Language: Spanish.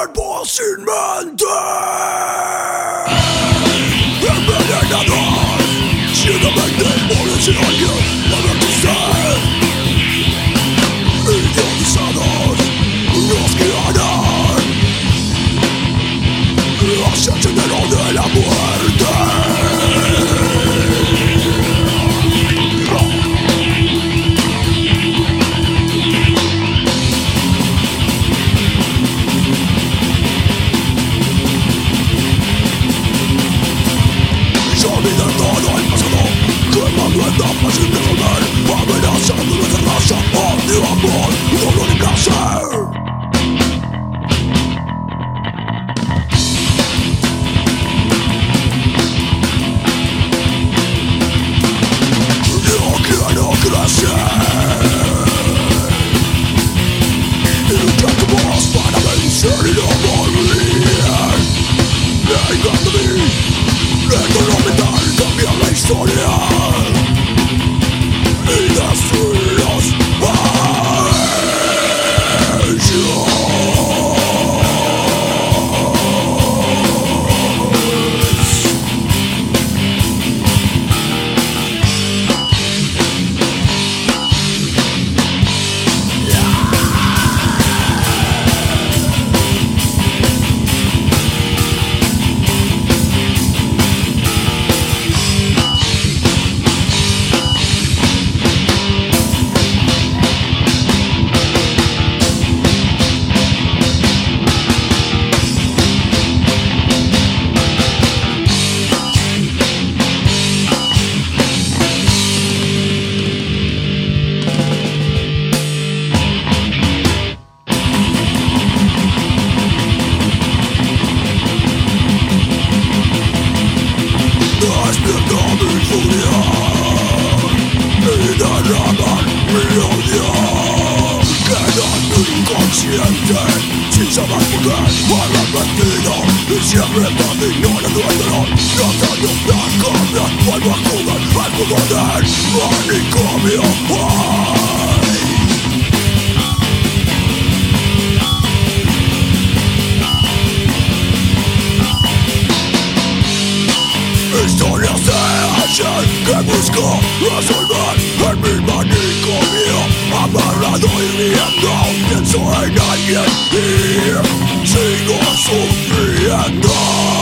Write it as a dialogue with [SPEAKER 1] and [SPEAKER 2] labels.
[SPEAKER 1] cuerpo sin mente, envenenados ciegamente por el silencio de tu ser. Idiotizados nos guiarán hacia el sendero de la muerte. Etapas sin resolver, amenazando nuestra raza, odio, amor, dolor y placer. No quiero crecer, intentamos para vencer y no morir. Venga de mí, dentro de lo mental cambia la historia. Despierta mi furia y derraman mi odio. Quedando inconsciente sin saber por qué arrepentido y siempre tan ignorando el dolor. Tratando de cambiar, vuelvo a jugar al juego del manicomio. Historias de ayer que busco resolver en mi manicomio. Amarrado y viendo, pienso en alguien y sigo sufriendo.